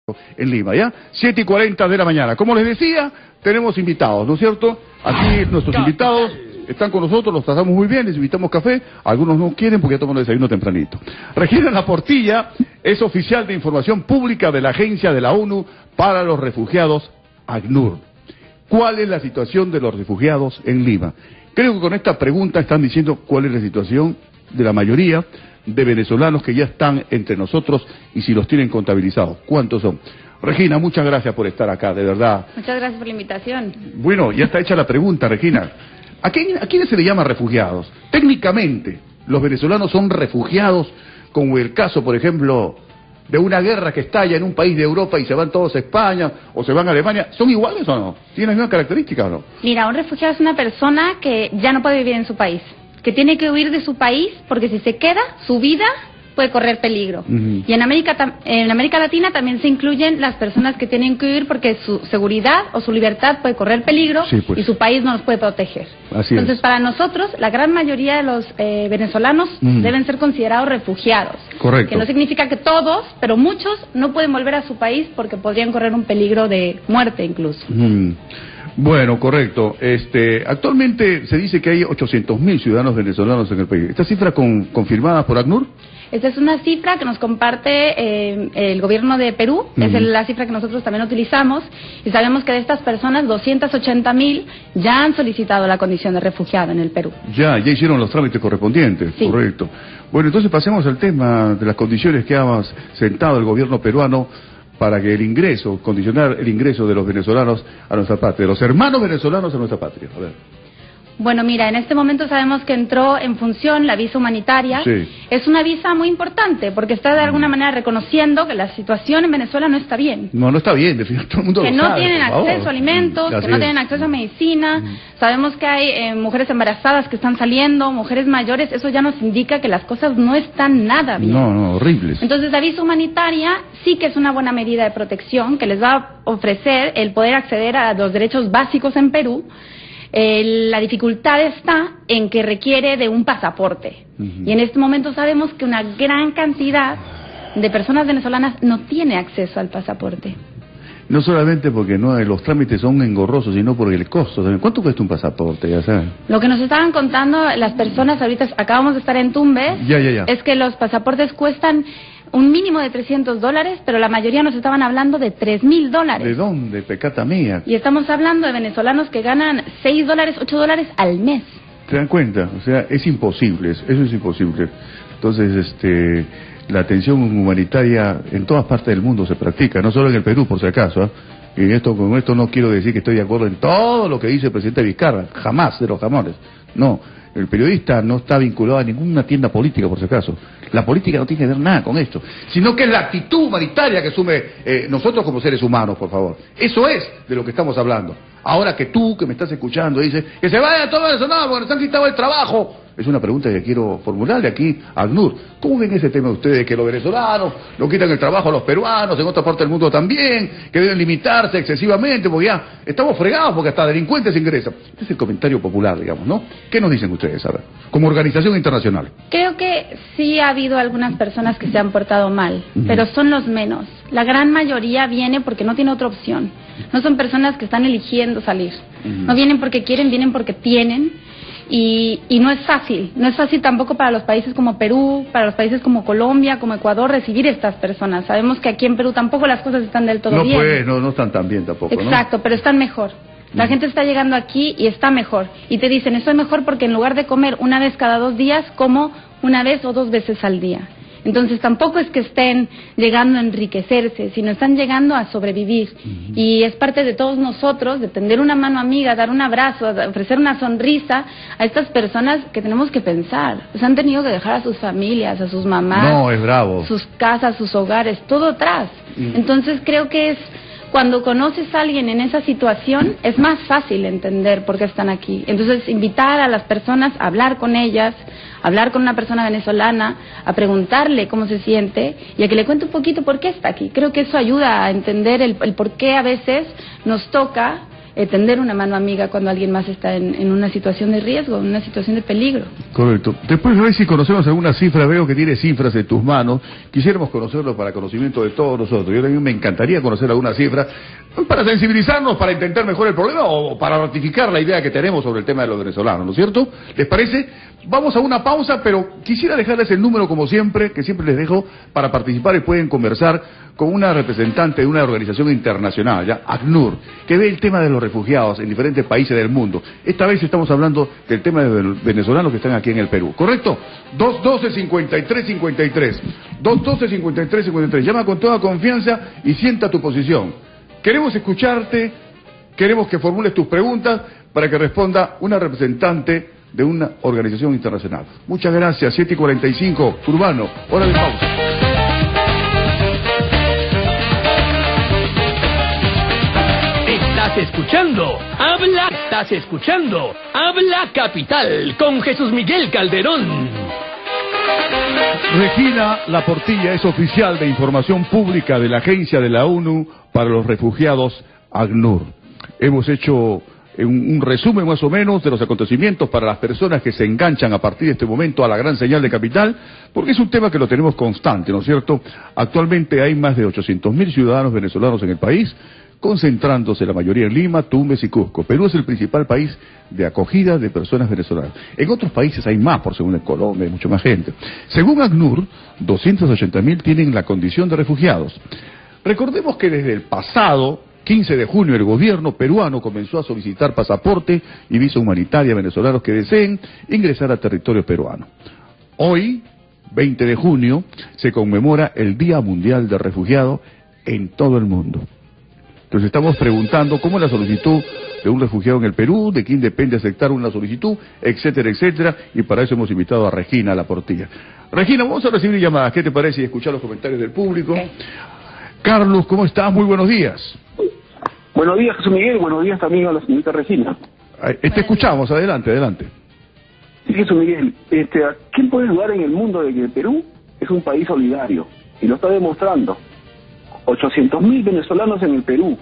en Lima, ¿ya? 7:40 de la mañana. Como les decía, tenemos invitados, ¿no es cierto? Aquí nuestros invitados están con nosotros, los tratamos muy bien, les invitamos café, algunos no quieren porque ya toman el desayuno tempranito. Regina Laportilla es oficial de información pública de la Agencia de la ONU para los Refugiados, ACNUR. ¿Cuál es la situación de los refugiados en Lima? Creo que con esta pregunta están diciendo cuál es la situación de la mayoría de venezolanos que ya están entre nosotros y si los tienen contabilizados. ¿Cuántos son? Regina, muchas gracias por estar acá, de verdad. Muchas gracias por la invitación. Bueno, ya está hecha la pregunta, Regina. ¿A quiénes se le llama refugiados? Técnicamente, ¿los venezolanos son refugiados, como el caso, por ejemplo, de una guerra que estalla en un país de Europa y se van todos a España o se van a Alemania? ¿Son iguales o no? ¿Tienen las mismas características o no? Mira, un refugiado es una persona que ya no puede vivir en su país, que tiene que huir de su país porque si se queda, su vida puede correr peligro. Y en América Latina también se incluyen las personas que tienen que huir porque su seguridad o su libertad puede correr peligro, sí, pues, y su país no los puede proteger. Entonces, para nosotros, la gran mayoría de los venezolanos deben ser considerados refugiados. Correcto. Que no significa que todos, pero muchos no pueden volver a su país porque podrían correr un peligro de muerte incluso. Bueno, correcto. Actualmente se dice que hay 800.000 ciudadanos venezolanos en el país. ¿Esta cifra confirmada por ACNUR? Esta es una cifra que nos comparte el gobierno de Perú, es la cifra que nosotros también utilizamos, y sabemos que de estas personas, 280.000 ya han solicitado la condición de refugiado en el Perú. Ya hicieron los trámites correspondientes, sí. Correcto. Bueno, entonces pasemos al tema de las condiciones que ha sentado el gobierno peruano para que condicionar el ingreso de los venezolanos a nuestra patria, de los hermanos venezolanos a nuestra patria. A ver. Bueno, mira, en este momento sabemos que entró en función la visa humanitaria. Sí. Es una visa muy importante porque está de alguna manera reconociendo que la situación en Venezuela no está bien. No está bien, definitivamente todo el mundo lo sabe. Que no tienen acceso a alimentos, que no tienen acceso a medicina. Sabemos que hay mujeres embarazadas que están saliendo, mujeres mayores. Eso ya nos indica que las cosas no están nada bien. No, horribles. Entonces, la visa humanitaria sí que es una buena medida de protección que les va a ofrecer el poder acceder a los derechos básicos en Perú. La dificultad está en que requiere de un pasaporte. Y en este momento sabemos que una gran cantidad de personas venezolanas no tiene acceso al pasaporte. No solamente porque los trámites son engorrosos, sino por el costo. ¿Cuánto cuesta un pasaporte? Ya saben. Lo que nos estaban contando las personas, ahorita acabamos de estar en Tumbes, es que los pasaportes cuestan un mínimo de $300, pero la mayoría nos estaban hablando de $3.000. ¿De dónde? Pecata mía. Y estamos hablando de venezolanos que ganan $6, $8 al mes. ¿Se dan cuenta? O sea, es imposible, eso es imposible. Entonces, la atención humanitaria en todas partes del mundo se practica, no solo en el Perú, por si acaso, ¿eh? Con esto no quiero decir que estoy de acuerdo en todo lo que dice el presidente Vizcarra, jamás, de los jamones. No, el periodista no está vinculado a ninguna tienda política, por si acaso. La política no tiene que ver nada con esto, sino que es la actitud humanitaria que asume nosotros como seres humanos, por favor. Eso es de lo que estamos hablando. Ahora que tú, que me estás escuchando, dices que se vayan todos los venezolanos porque nos han quitado el trabajo. Es una pregunta que quiero formularle aquí a ACNUR. ¿Cómo ven ese tema ustedes, que los venezolanos nos quitan el trabajo a los peruanos, en otra parte del mundo también, que deben limitarse excesivamente porque ya estamos fregados porque hasta delincuentes ingresan? Este es el comentario popular, digamos, ¿no? ¿Qué nos dicen ustedes, a ver, como organización internacional? Creo que sí ha habido algunas personas que se han portado mal, pero son los menos. La gran mayoría viene porque no tiene otra opción. No son personas que están eligiendo salir. No vienen porque quieren, vienen porque tienen. Y no es fácil tampoco para los países como Perú, para los países como Colombia, como Ecuador, recibir estas personas. Sabemos que aquí en Perú tampoco las cosas están del todo bien. Pues, no están tan bien tampoco, exacto, ¿no? Pero están mejor. La gente está llegando aquí y está mejor. Y te dicen, estoy mejor porque en lugar de comer una vez cada 2 días, como una vez o 2 veces al día. Entonces tampoco es que estén llegando a enriquecerse, sino están llegando a sobrevivir. Y es parte de todos nosotros, de tender una mano amiga, dar un abrazo, ofrecer una sonrisa a estas personas que tenemos que pensar. Pues han tenido que dejar a sus familias, a sus mamás, es bravo, sus casas, sus hogares, todo atrás. Entonces creo que es cuando conoces a alguien en esa situación, es más fácil entender por qué están aquí. Entonces, invitar a las personas a hablar con ellas, hablar con una persona venezolana, a preguntarle cómo se siente y a que le cuente un poquito por qué está aquí. Creo que eso ayuda a entender el por qué a veces nos toca tender una mano amiga cuando alguien más está en una situación de riesgo, en una situación de peligro. Correcto. Después, a ver si conocemos alguna cifra. Veo que tienes cifras en tus manos. Quisiéramos conocerlo para conocimiento de todos nosotros. Yo también me encantaría conocer alguna cifra para sensibilizarnos, para entender mejor el problema o para ratificar la idea que tenemos sobre el tema de los venezolanos, ¿no es cierto? ¿Les parece? Vamos a una pausa, pero quisiera dejarles el número como siempre, que siempre les dejo para participar y pueden conversar con una representante de una organización internacional, ya ACNUR, que ve el tema de los refugiados en diferentes países del mundo. Esta vez estamos hablando del tema de los venezolanos que están aquí en el Perú, ¿correcto? 212-5353, 212-5353, llama con toda confianza y sienta tu posición. Queremos escucharte, queremos que formules tus preguntas para que responda una representante de una organización internacional. Muchas gracias, 7:45, Urbano, hora de pausa. Estás escuchando, Habla Capital, con Jesús Miguel Calderón. Regina La Portilla es oficial de información pública de la Agencia de la ONU para los Refugiados, ACNUR. Hemos hecho un resumen más o menos de los acontecimientos para las personas que se enganchan a partir de este momento a la gran señal de Capital, porque es un tema que lo tenemos constante, ¿no es cierto? Actualmente hay más de 800.000 ciudadanos venezolanos en el país, concentrándose la mayoría en Lima, Tumbes y Cusco. Perú es el principal país de acogida de personas venezolanas. En otros países hay más, por según en Colombia hay mucha más gente. Según ACNUR, 280.000 tienen la condición de refugiados. Recordemos que desde el pasado 15 de junio el gobierno peruano comenzó a solicitar pasaporte y visa humanitaria a venezolanos que deseen ingresar al territorio peruano. Hoy, 20 de junio, se conmemora el Día Mundial del Refugiado en todo el mundo. Entonces estamos preguntando cómo es la solicitud de un refugiado en el Perú, de quién depende aceptar una solicitud, etcétera, etcétera, y para eso hemos invitado a Regina La Portilla. Regina, vamos a recibir llamadas, ¿qué te parece? Y escuchar los comentarios del público. Carlos, ¿cómo estás? Muy buenos días. Buenos días, Jesús Miguel, buenos días también a la señorita Regina. Te escuchamos, adelante, adelante. Sí, Jesús Miguel, ¿a quién puede dudar en el mundo de que el Perú es un país solidario? Y lo está demostrando. 800.000 venezolanos en el Perú.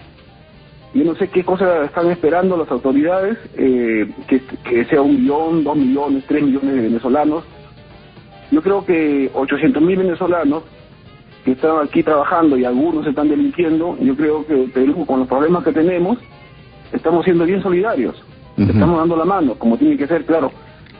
Yo no sé qué cosa están esperando las autoridades, que sea 1 millón, 2 millones, 3 millones de venezolanos. Yo creo que 800.000 venezolanos que están aquí trabajando y algunos están delinquiendo, yo creo que Perú, con los problemas que tenemos, estamos siendo bien solidarios. Estamos dando la mano, como tiene que ser, claro.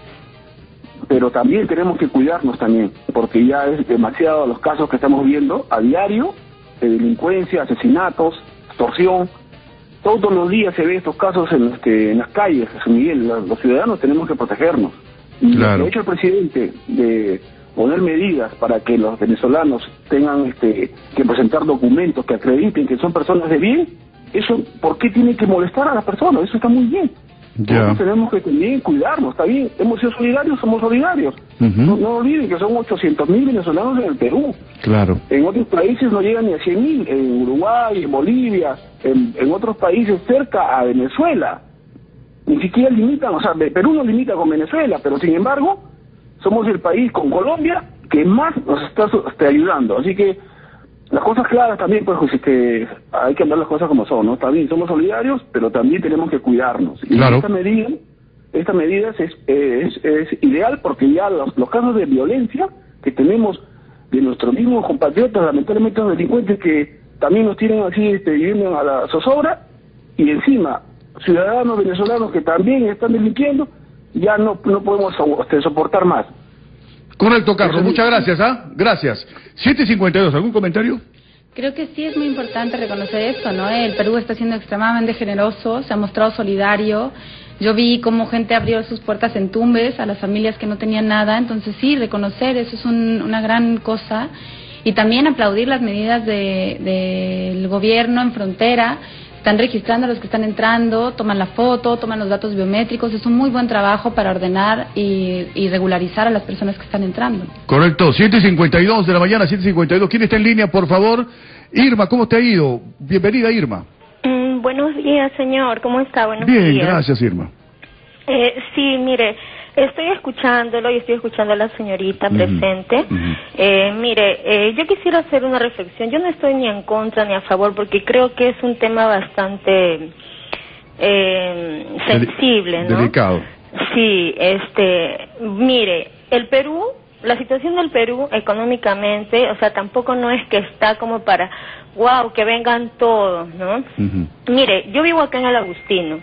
Pero también tenemos que cuidarnos también, porque ya es demasiado los casos que estamos viendo a diario, de delincuencia, asesinatos, extorsión. Todos los días se ve estos casos en las calles, Jesús Miguel. Los ciudadanos tenemos que protegernos. Y lo que ha hecho el presidente de poner medidas para que los venezolanos tengan que presentar documentos que acrediten que son personas de bien, eso, ¿por qué tiene que molestar a las personas? Eso está muy bien. Nosotros tenemos que también cuidarnos, está bien, hemos sido solidarios, somos solidarios. No olviden que son 800.000 venezolanos en el Perú. Claro. En otros países no llegan ni a 100.000, en Uruguay, en Bolivia, en otros países cerca a Venezuela. Ni siquiera limitan, o sea, Perú no limita con Venezuela, pero sin embargo, somos el país con Colombia que más nos está ayudando. Así que las cosas claras también, pues, hay que hablar las cosas como son, ¿no? Está bien, somos solidarios, pero también tenemos que cuidarnos. Y claro. Esta medida es ideal porque ya los casos de violencia que tenemos de nuestros mismos compatriotas, lamentablemente los delincuentes que también nos tienen así viviendo a la zozobra, y encima ciudadanos venezolanos que también están delinquiendo, ya no podemos soportar más. Correcto, Carlos, muchas gracias, Gracias. 7:52, ¿algún comentario? Creo que sí es muy importante reconocer esto, ¿no? El Perú está siendo extremadamente generoso, se ha mostrado solidario. Yo vi cómo gente abrió sus puertas en Tumbes a las familias que no tenían nada, entonces sí, reconocer, eso es una gran cosa. Y también aplaudir las medidas del gobierno en frontera. Están registrando a los que están entrando, toman la foto, toman los datos biométricos. Es un muy buen trabajo para ordenar y regularizar a las personas que están entrando. Correcto, 7:52 de la mañana, 7:52. ¿Quién está en línea, por favor? Irma, ¿cómo te ha ido? Bienvenida, Irma. Buenos días, señor. ¿Cómo está? Buenos días. Bien, gracias, Irma. Sí, mire, estoy escuchándolo y estoy escuchando a la señorita presente. Mire, yo quisiera hacer una reflexión. Yo no estoy ni en contra ni a favor porque creo que es un tema bastante sensible, ¿no? Delicado. Sí, mire, el Perú, la situación del Perú económicamente, o sea, tampoco no es que está como para, wow, que vengan todos, ¿no? Mire, yo vivo acá en el Agustino.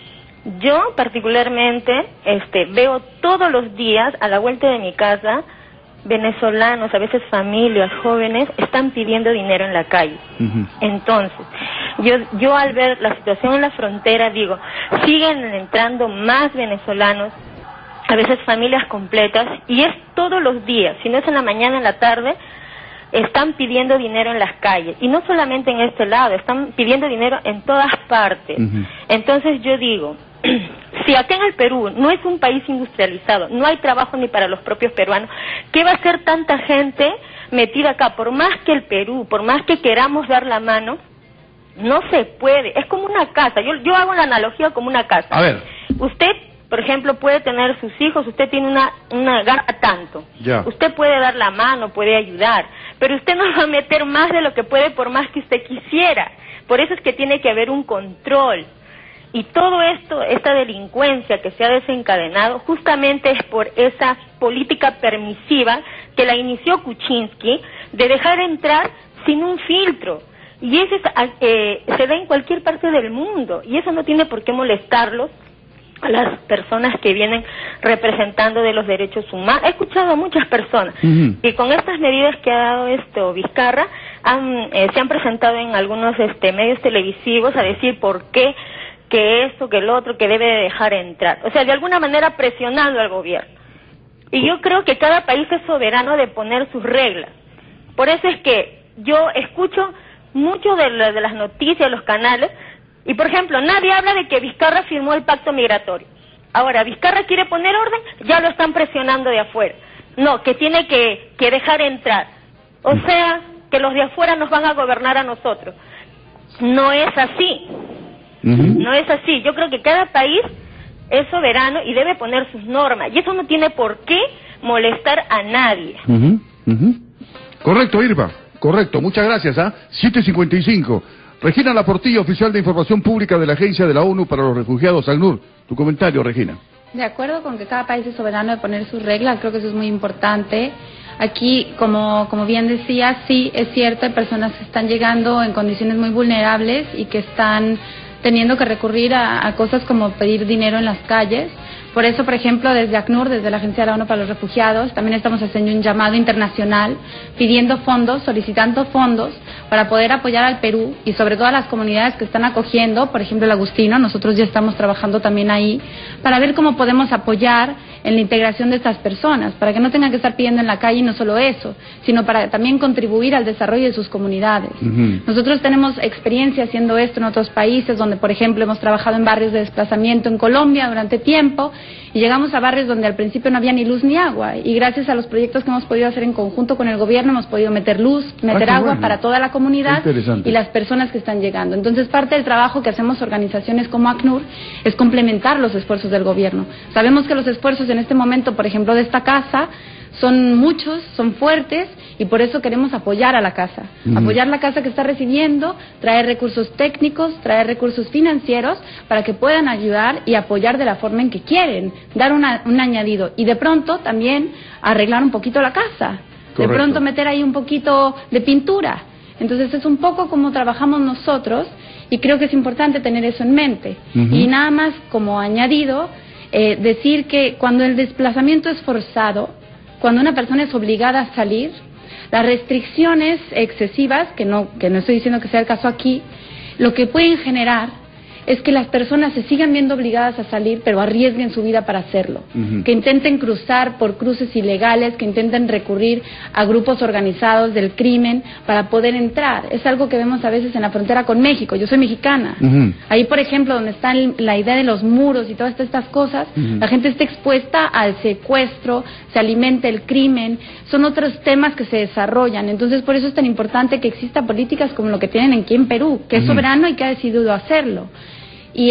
Yo particularmente veo todos los días a la vuelta de mi casa venezolanos, a veces familias, jóvenes, están pidiendo dinero en la calle. Entonces, yo al ver la situación en la frontera digo, siguen entrando más venezolanos, a veces familias completas, y es todos los días, si no es en la mañana, en la tarde, están pidiendo dinero en las calles, y no solamente en este lado, están pidiendo dinero en todas partes. Entonces yo digo, si acá en el Perú no es un país industrializado, no hay trabajo ni para los propios peruanos, ¿qué va a hacer tanta gente metida acá? Por más que el Perú, por más que queramos dar la mano, no se puede, es como una casa, yo hago la analogía como una casa. A ver. Usted, por ejemplo, puede tener sus hijos, usted tiene una gana tanto, usted puede dar la mano, puede ayudar, pero usted no va a meter más de lo que puede por más que usted quisiera. Por eso es que tiene que haber un control. Y todo esto, esta delincuencia que se ha desencadenado, justamente es por esa política permisiva que la inició Kuczynski, de dejar entrar sin un filtro. Y eso se da en cualquier parte del mundo, y eso no tiene por qué molestarlos a las personas que vienen representando de los derechos humanos. He escuchado a muchas personas que con estas medidas que ha dado Vizcarra se han presentado en algunos medios televisivos a decir por qué, que esto, que el otro, que debe de dejar entrar. O sea, de alguna manera presionando al gobierno. Y yo creo que cada país es soberano de poner sus reglas. Por eso es que yo escucho mucho de las noticias, los canales, y por ejemplo, nadie habla de que Vizcarra firmó el pacto migratorio. Ahora, Vizcarra quiere poner orden, ya lo están presionando de afuera. No, que tiene que dejar entrar. O sea, que los de afuera nos van a gobernar a nosotros. No es así. No es así. Yo creo que cada país es soberano y debe poner sus normas. Y eso no tiene por qué molestar a nadie. Correcto, Irma. Correcto. Muchas gracias. 7:55. Regina Laportilla, oficial de Información Pública de la Agencia de la ONU para los Refugiados, ACNUR. Tu comentario, Regina. De acuerdo con que cada país es soberano de poner sus reglas, creo que eso es muy importante. Aquí, como bien decía, sí, es cierto, hay personas que están llegando en condiciones muy vulnerables y que están teniendo que recurrir a cosas como pedir dinero en las calles. Por eso, por ejemplo, desde ACNUR, desde la Agencia de la ONU para los Refugiados, también estamos haciendo un llamado internacional, pidiendo fondos, solicitando fondos para poder apoyar al Perú y sobre todo a las comunidades que están acogiendo, por ejemplo el Agustino. Nosotros ya estamos trabajando también ahí para ver cómo podemos apoyar en la integración de estas personas, para que no tengan que estar pidiendo en la calle, y no solo eso, sino para también contribuir al desarrollo de sus comunidades. Nosotros tenemos experiencia haciendo esto en otros países, donde por ejemplo hemos trabajado en barrios de desplazamiento en Colombia durante tiempo, y llegamos a barrios donde al principio no había ni luz ni agua, y gracias a los proyectos que hemos podido hacer en conjunto con el gobierno hemos podido meter luz, meter agua para toda la comunidad y las personas que están llegando. Entonces parte del trabajo que hacemos organizaciones como ACNUR es complementar los esfuerzos del gobierno. Sabemos que los esfuerzos en este momento, por ejemplo, de esta casa, son muchos, son fuertes, y por eso queremos apoyar a la casa, apoyar la casa que está recibiendo, traer recursos técnicos, traer recursos financieros para que puedan ayudar y apoyar de la forma en que quieren, dar un añadido, y de pronto también arreglar un poquito la casa. Correcto. De pronto meter ahí un poquito de pintura. Entonces es un poco como trabajamos nosotros, y creo que es importante tener eso en mente. Y nada más como añadido, decir que cuando el desplazamiento es forzado, cuando una persona es obligada a salir, las restricciones excesivas, que no estoy diciendo que sea el caso aquí, lo que pueden generar es que las personas se sigan viendo obligadas a salir, pero arriesguen su vida para hacerlo. Que intenten cruzar por cruces ilegales, que intenten recurrir a grupos organizados del crimen para poder entrar. Es algo que vemos a veces en la frontera con México. Yo soy mexicana. Ahí, por ejemplo, donde está la idea de los muros y todas estas cosas, la gente está expuesta al secuestro, se alimenta el crimen. Son otros temas que se desarrollan. Entonces, por eso es tan importante que exista políticas como lo que tienen aquí en Perú, que es soberano y que ha decidido hacerlo. Y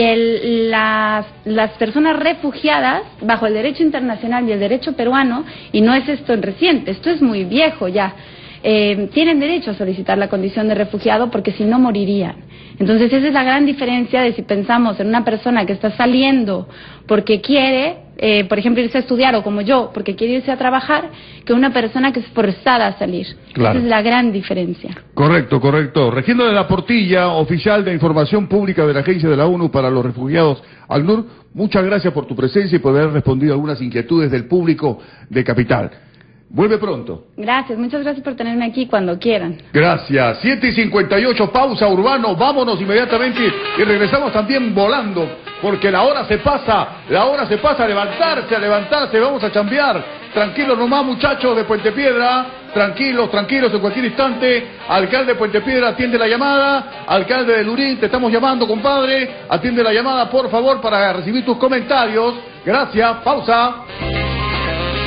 las personas refugiadas, bajo el derecho internacional y el derecho peruano, y no es esto en reciente, esto es muy viejo ya, tienen derecho a solicitar la condición de refugiado porque si no morirían. Entonces esa es la gran diferencia de si pensamos en una persona que está saliendo porque quiere, por ejemplo, irse a estudiar, o como yo, porque quiere irse a trabajar, que una persona que es forzada a salir. Claro. Esa es la gran diferencia. Correcto, correcto. Regino de la Portilla, oficial de Información Pública de la Agencia de la ONU para los Refugiados, ACNUR, muchas gracias por tu presencia y por haber respondido a algunas inquietudes del público de Capital. Vuelve pronto. Gracias, muchas gracias por tenerme aquí cuando quieran. Gracias. 7:58, pausa, Urbano, vámonos inmediatamente y regresamos también volando, porque la hora se pasa, a levantarse, vamos a chambear. Tranquilos nomás, muchachos de Puente Piedra, tranquilos, en cualquier instante. Alcalde de Puente Piedra, atiende la llamada. Alcalde de Lurín, te estamos llamando, compadre. Atiende la llamada, por favor, para recibir tus comentarios. Gracias, pausa.